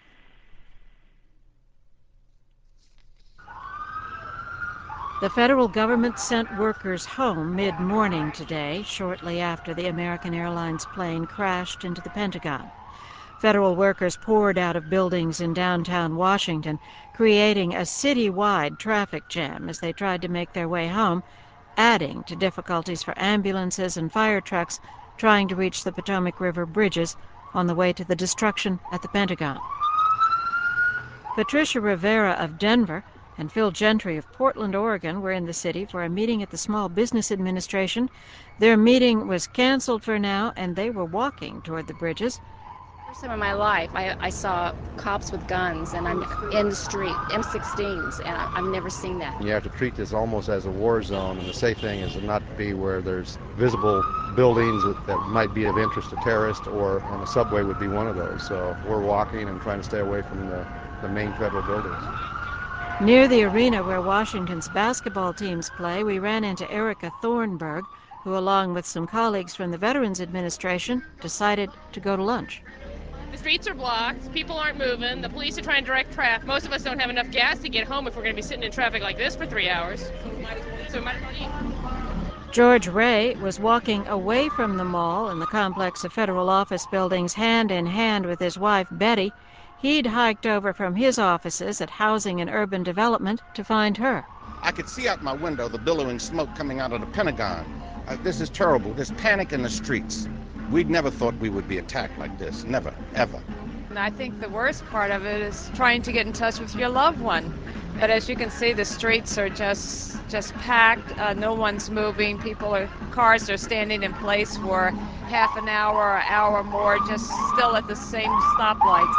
The federal government sent workers home mid-morning today, shortly after the American Airlines plane crashed into the Pentagon. Federal workers poured out of buildings in downtown Washington, creating a citywide traffic jam as they tried to make their way home, adding to difficulties for ambulances and fire trucks trying to reach the Potomac River bridges on the way to the destruction at the Pentagon. Patricia Rivera of Denver and Phil Gentry of Portland, Oregon were in the city for a meeting at the Small Business Administration. Their meeting was canceled for now, and they were walking toward the bridges. First time in my life I, I saw cops with guns, and I'm in the street, M sixteens, and I, I've never seen that. You have to treat this almost as a war zone, and the safe thing is not to be where there's visible buildings that, that might be of interest to terrorists, or on the subway would be one of those. So we're walking and trying to stay away from the, the main federal buildings. Near the arena where Washington's basketball teams play, we ran into Erica Thornburg, who, along with some colleagues from the Veterans Administration, decided to go to lunch. The streets are blocked, people aren't moving, the police are trying to direct traffic. Most of us don't have enough gas to get home if we're going to be sitting in traffic like this for three hours. So we might as well, so we might as well eat. George Ray was walking away from the mall in the complex of federal office buildings hand in hand with his wife, Betty. He'd hiked over from his offices at Housing and Urban Development to find her. I could see out my window the billowing smoke coming out of the Pentagon. Uh, this is terrible. There's panic in the streets. We'd never thought we would be attacked like this. Never, ever. And I think the worst part of it is trying to get in touch with your loved one. But as you can see, the streets are just just packed. Uh, no one's moving. People are, cars are standing in place for half an hour or an hour more, just still at the same stoplights.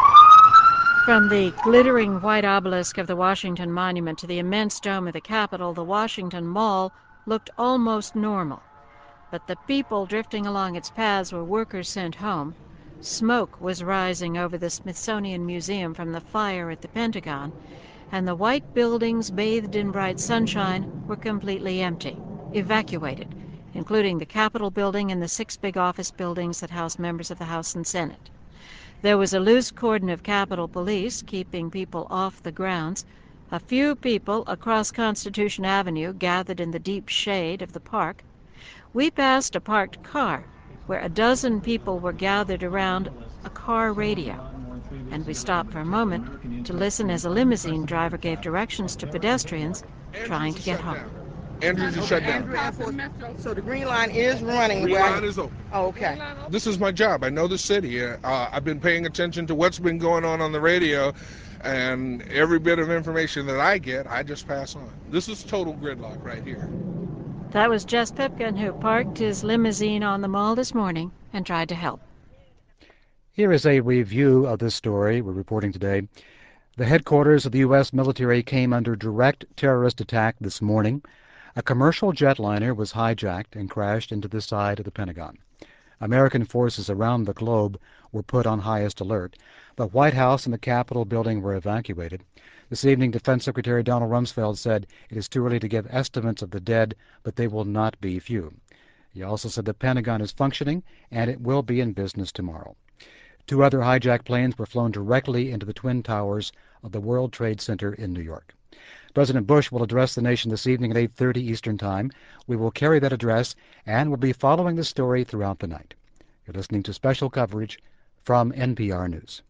From the glittering white obelisk of the Washington Monument to the immense dome of the Capitol, the Washington Mall looked almost normal. But the people drifting along its paths were workers sent home. Smoke was rising over the Smithsonian Museum from the fire at the Pentagon, and the white buildings bathed in bright sunshine were completely empty, evacuated, including the Capitol building and the six big office buildings that house members of the House and Senate. There was a loose cordon of Capitol Police keeping people off the grounds. A few people across Constitution Avenue gathered in the deep shade of the park. We passed a parked car where a dozen people were gathered around a car radio, and we stopped for a moment to listen as a limousine driver gave directions to pedestrians trying to get home. Andrews is shut down. So the Green Line is running. Green where Line is open. Oh, okay. This is my job. I know the city. Uh, I've been paying attention to what's been going on on the radio, and every bit of information that I get, I just pass on. This is total gridlock right here. That was Jess Pipkin, who parked his limousine on the mall this morning and tried to help. Here is a review of this story we're reporting today. The headquarters of the U S military came under direct terrorist attack this morning. A commercial jetliner was hijacked and crashed into the side of the Pentagon. American forces around the globe were put on highest alert. The White House and the Capitol building were evacuated. This evening, Defense Secretary Donald Rumsfeld said it is too early to give estimates of the dead, but they will not be few. He also said the Pentagon is functioning and it will be in business tomorrow. Two other hijacked planes were flown directly into the Twin Towers of the World Trade Center in New York. President Bush will address the nation this evening at eight thirty Eastern Time. We will carry that address and will be following the story throughout the night. You're listening to special coverage from N P R News.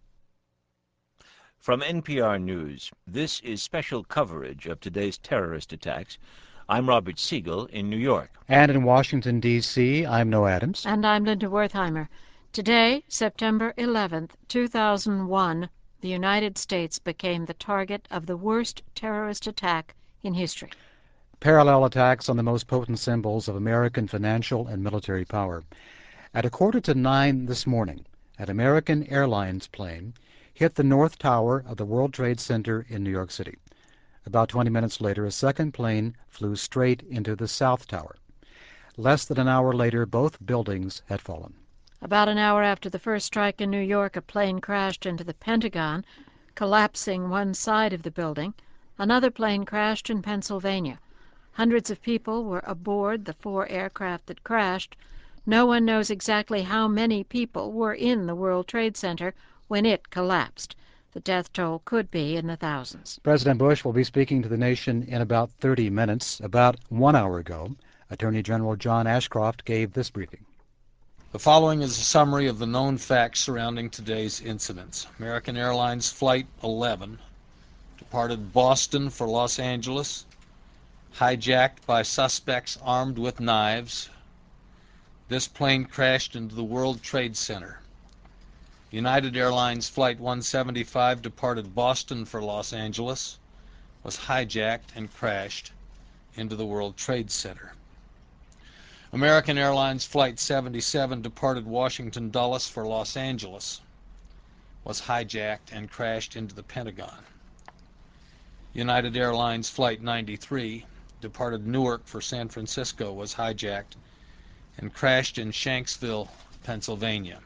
From N P R News, this is special coverage of today's terrorist attacks. I'm Robert Siegel in New York. And in Washington, D C, I'm Noah Adams. And I'm Linda Wertheimer. Today, September eleventh, two thousand one, the United States became the target of the worst terrorist attack in history. Parallel attacks on the most potent symbols of American financial and military power. At a quarter to nine this morning, an American Airlines plane hit the North Tower of the World Trade Center in New York City. About twenty minutes later, a second plane flew straight into the South Tower. Less than an hour later, both buildings had fallen. About an hour after the first strike in New York, a plane crashed into the Pentagon, collapsing one side of the building. Another plane crashed in Pennsylvania. Hundreds of people were aboard the four aircraft that crashed. No one knows exactly how many people were in the World Trade Center when it collapsed. The death toll could be in the thousands. President Bush will be speaking to the nation in about thirty minutes. About one hour ago, Attorney General John Ashcroft gave this briefing. The following is a summary of the known facts surrounding today's incidents. American Airlines Flight eleven departed Boston for Los Angeles, hijacked by suspects armed with knives. This plane crashed into the World Trade Center. United Airlines Flight one seventy-five departed Boston for Los Angeles, was hijacked and crashed into the World Trade Center. American Airlines Flight seventy-seven departed Washington Dulles for Los Angeles, was hijacked and crashed into the Pentagon. United Airlines Flight ninety-three departed Newark for San Francisco, was hijacked and crashed in Shanksville, Pennsylvania.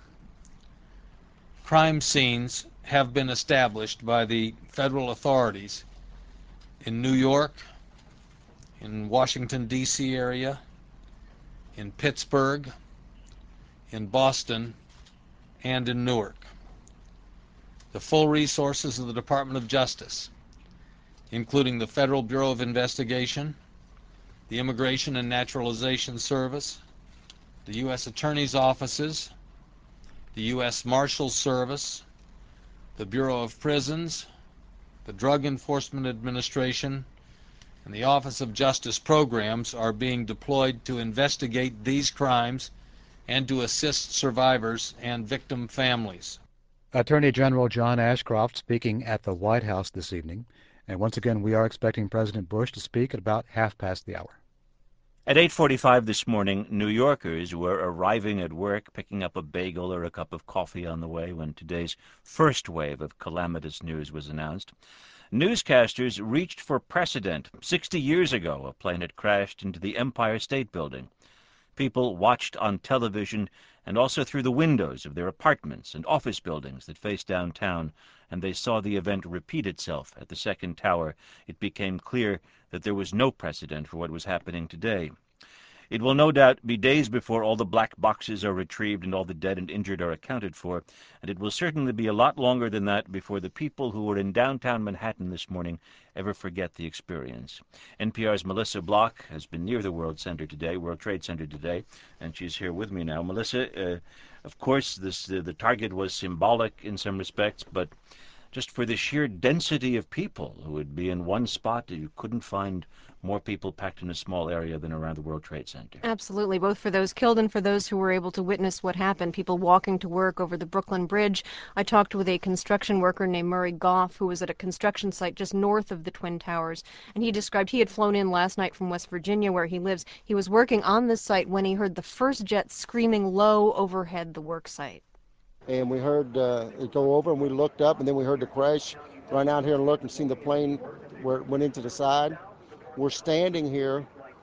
Crime scenes have been established by the federal authorities in New York, in Washington, D C area, in Pittsburgh, in Boston, and in Newark. The full resources of the Department of Justice, including the Federal Bureau of Investigation, the Immigration and Naturalization Service, the U S Attorney's offices, the U S Marshals Service, the Bureau of Prisons, the Drug Enforcement Administration, and the Office of Justice Programs are being deployed to investigate these crimes and to assist survivors and victim families. Attorney General John Ashcroft speaking at the White House this evening. And once again, we are expecting President Bush to speak at about half past the hour. At eight forty-five this morning, New Yorkers were arriving at work, picking up a bagel or a cup of coffee on the way when today's first wave of calamitous news was announced. Newscasters reached for precedent. Sixty years ago, a plane had crashed into the Empire State Building. People watched on television and also through the windows of their apartments and office buildings that face downtown, and they saw the event repeat itself at the second tower. It became clear that there was no precedent for what was happening today. It will no doubt be days before all the black boxes are retrieved and all the dead and injured are accounted for, and it will certainly be a lot longer than that before the people who were in downtown Manhattan this morning ever forget the experience. N P R's Melissa Block has been near the World Center today, World Trade Center today, and she's here with me now. Melissa, uh, of course, this uh, the target was symbolic in some respects, but just for the sheer density of people who would be in one spot, you couldn't find more people packed in a small area than around the World Trade Center. Absolutely, both for those killed and for those who were able to witness what happened, people walking to work over the Brooklyn Bridge. I talked with a construction worker named Murray Goff, who was at a construction site just north of the Twin Towers, and he described he had flown in last night from West Virginia, where he lives. He was working on this site when he heard the first jet screaming low overhead the work site. And we heard uh, it go over, and we looked up, and then we heard the crash. Run out here and looked and seen the plane where it went into the side. We're standing here,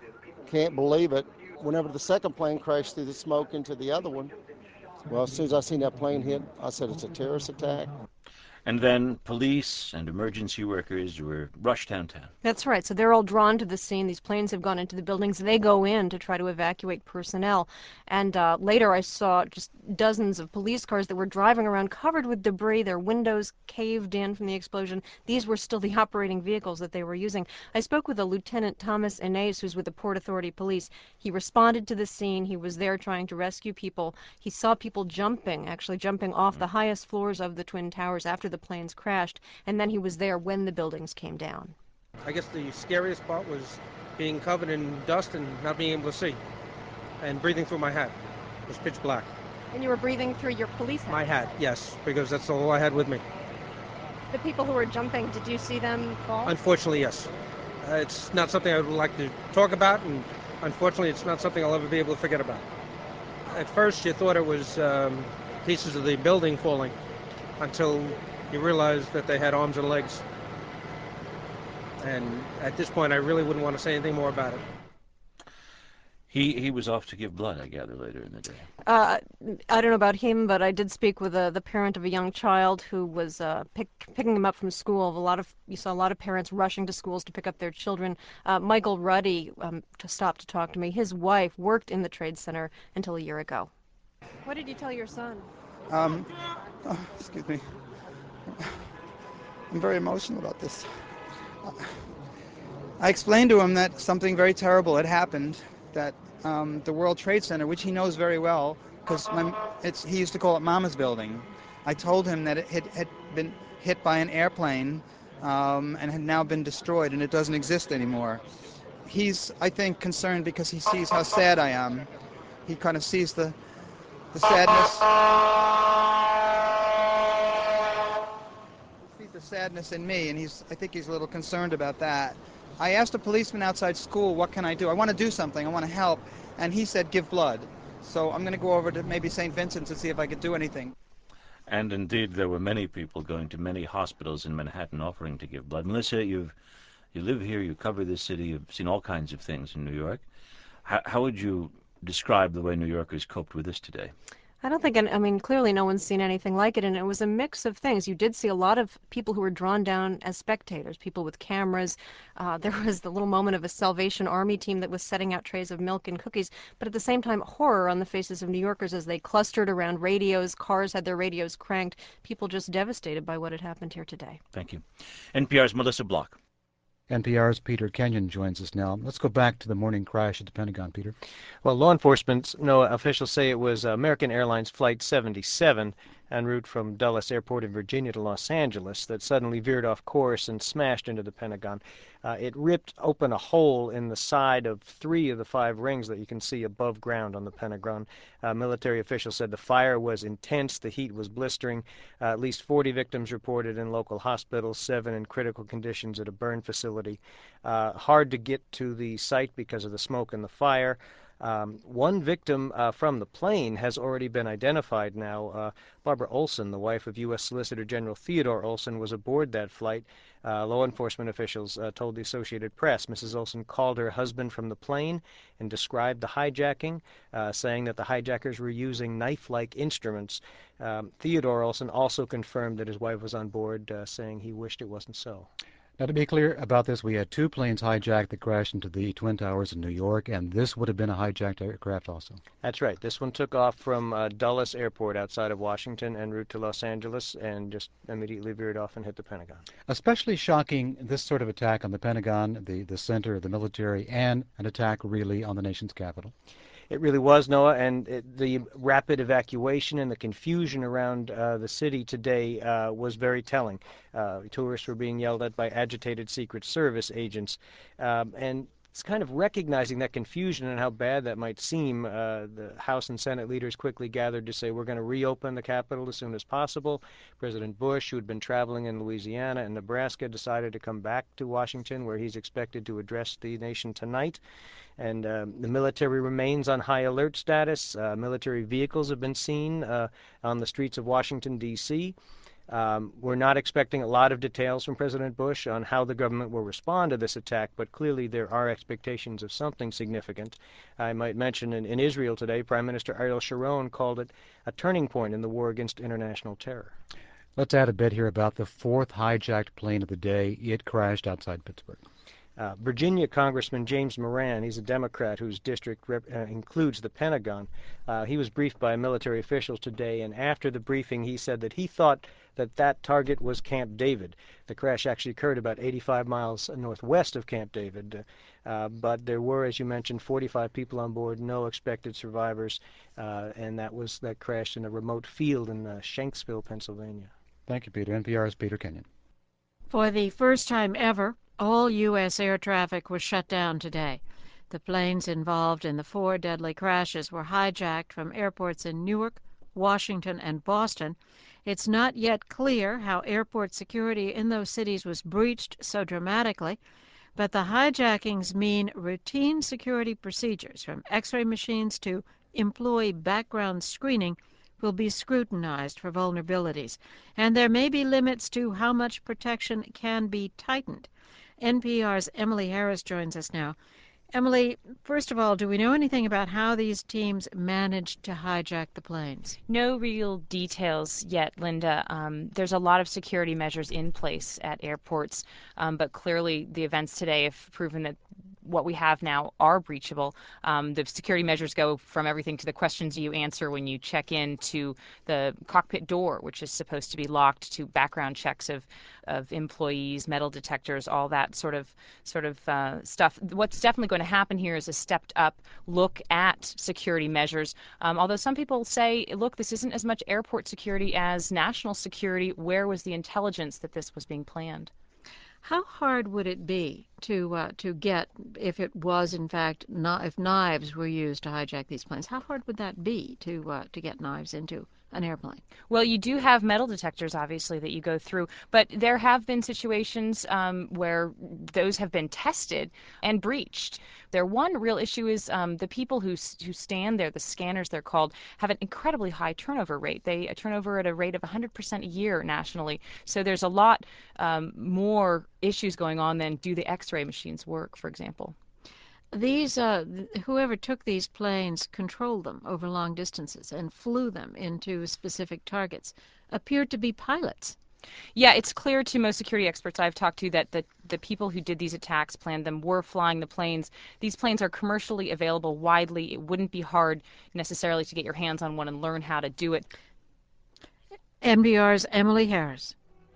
can't believe it. Whenever the second plane crashed through the smoke into the other one, well, as soon as I seen that plane hit, I said it's a terrorist attack. And then police and emergency workers were rushed downtown. That's right. So they're all drawn to the scene. These planes have gone into the buildings. They go in to try to evacuate personnel. And uh, later I saw just dozens of police cars that were driving around covered with debris, their windows caved in from the explosion. These were still the operating vehicles that they were using. I spoke with a Lieutenant Thomas Inez, who's with the Port Authority Police. He responded to the scene. He was there trying to rescue people. He saw people jumping, actually jumping off the highest floors of the Twin Towers after the planes crashed, and then he was there when the buildings came down. I guess the scariest part was being covered in dust and not being able to see, and breathing through my hat. It was pitch black. And you were breathing through your police hat? My hat, yes, because that's all I had with me. The people who were jumping, did you see them fall? Unfortunately, yes. Uh, it's not something I would like to talk about, and unfortunately it's not something I'll ever be able to forget about. At first you thought it was um, pieces of the building falling, until you realized that they had arms and legs. And at this point, I really wouldn't want to say anything more about it. He he was off to give blood, I gather, later in the day. Uh, I don't know about him, but I did speak with uh, the parent of a young child who was uh, pick, picking him up from school. A lot of you saw a lot of parents rushing to schools to pick up their children. Uh, Michael Ruddy um, to stop to talk to me. His wife worked in the Trade Center until a year ago. What did you tell your son? Um, oh, excuse me. I'm very emotional about this. I explained to him that something very terrible had happened, that um, the World Trade Center, which he knows very well, because he used to call it Mama's Building. I told him that it had, had been hit by an airplane um, and had now been destroyed, and it doesn't exist anymore. He's, I think, concerned because he sees how sad I am. He kind of sees the, the sadness. The sadness in me, and he's I think he's a little concerned about that. I asked a policeman outside school, what can I do? I want to do something. I want to help. And he said, give blood. So I'm going to go over to maybe Saint Vincent's and see if I could do anything. And indeed, there were many people going to many hospitals in Manhattan offering to give blood. Melissa, you've you live here, you cover this city, you've seen all kinds of things in New York. How, how would you describe the way New Yorkers coped with this today? I don't think, I mean, clearly no one's seen anything like it, and it was a mix of things. You did see a lot of people who were drawn down as spectators, people with cameras. Uh, there was the little moment of a Salvation Army team that was setting out trays of milk and cookies, but at the same time, horror on the faces of New Yorkers as they clustered around radios. Cars had their radios cranked. People just devastated by what had happened here today. Thank you. N P R's Melissa Block. N P R's Peter Kenyon joins us now. Let's go back to the morning crash at the Pentagon, Peter. Well, law enforcement, no, officials say it was American Airlines Flight seventy-seven en route from Dulles Airport in Virginia to Los Angeles that suddenly veered off course and smashed into the Pentagon. Uh, it ripped open a hole in the side of three of the five rings that you can see above ground on the Pentagon. Uh, military officials said the fire was intense, the heat was blistering. Uh, at least forty victims reported in local hospitals, seven in critical conditions at a burn facility. Uh, hard to get to the site because of the smoke and the fire. Um, one victim uh, from the plane has already been identified now. Uh, Barbara Olson, the wife of U S Solicitor General Theodore Olson, was aboard that flight. Uh, law enforcement officials uh, told the Associated Press Missus Olson called her husband from the plane and described the hijacking, uh, saying that the hijackers were using knife-like instruments. Um, Theodore Olson also confirmed that his wife was on board, uh, saying he wished it wasn't so. Now, to be clear about this, we had two planes hijacked that crashed into the Twin Towers in New York, and this would have been a hijacked aircraft also. That's right. This one took off from uh, Dulles Airport outside of Washington en route to Los Angeles and just immediately veered off and hit the Pentagon. Especially shocking, this sort of attack on the Pentagon, the, the center of the military, and an attack really on the nation's capital. It really was, Noah, and it, the rapid evacuation and the confusion around uh, the city today uh, was very telling. Uh, tourists were being yelled at by agitated Secret Service agents, um, and it's kind of recognizing that confusion and how bad that might seem. Uh, the House and Senate leaders quickly gathered to say we're going to reopen the Capitol as soon as possible. President Bush, who had been traveling in Louisiana and Nebraska, decided to come back to Washington, where he's expected to address the nation tonight. And uh, the military remains on high alert status. Uh, military vehicles have been seen uh, on the streets of Washington, D C Um, we're not expecting a lot of details from President Bush on how the government will respond to this attack, but clearly there are expectations of something significant. I might mention in, in Israel today, Prime Minister Ariel Sharon called it a turning point in the war against international terror. Let's add a bit here about the fourth hijacked plane of the day. It crashed outside Pittsburgh. Uh, Virginia Congressman James Moran, he's a Democrat whose district rep, uh, includes the Pentagon. Uh, he was briefed by military officials today, and after the briefing he said that he thought that that target was Camp David. The crash actually occurred about eighty-five miles northwest of Camp David, uh, but there were, as you mentioned, forty-five people on board, no expected survivors, uh, and that was that crashed in a remote field in uh, Shanksville, Pennsylvania. Thank you, Peter. N P R's Peter Kenyon. For the first time ever, all U S air traffic was shut down today. The planes involved in the four deadly crashes were hijacked from airports in Newark, Washington, and Boston. It's not yet clear how airport security in those cities was breached so dramatically, but the hijackings mean routine security procedures, from X-ray machines to employee background screening, will be scrutinized for vulnerabilities, and there may be limits to how much protection can be tightened. N P R's Emily Harris joins us now. Emily, first of all, do we know anything about how these teams managed to hijack the planes? No real details yet, Linda. Um, there's a lot of security measures in place at airports, um, but clearly the events today have proven that what we have now are breachable. Um, the security measures go from everything to the questions you answer when you check in, to the cockpit door, which is supposed to be locked, to background checks of, of employees, metal detectors, all that sort of sort of uh, stuff. What's definitely going to happen here is a stepped up look at security measures. Um, although some people say, look, this isn't as much airport security as national security. Where was the intelligence that this was being planned? How hard would it be to uh, to get, if it was in fact, not, if knives were used to hijack these planes, how hard would that be to uh, to get knives into an airplane? Well, you do have metal detectors, obviously, that you go through, but there have been situations um, where those have been tested and breached. Their one real issue is um, the people who who stand there, the scanners they're called, have an incredibly high turnover rate. They turn over at a rate of one hundred percent a year nationally. So there's a lot um, more issues going on than do the X-ray machines work, for example. These, uh, whoever took these planes controlled them over long distances and flew them into specific targets, appeared to be pilots. Yeah, it's clear to most security experts I've talked to that the, the people who did these attacks, planned them, were flying the planes. These planes are commercially available widely. It wouldn't be hard necessarily to get your hands on one and learn how to do it. N P R's Emily Harris.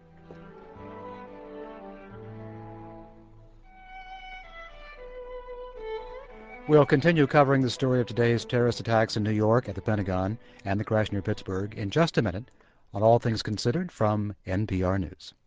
We'll continue covering the story of today's terrorist attacks in New York at the Pentagon and the crash near Pittsburgh in just a minute on All Things Considered from N P R News.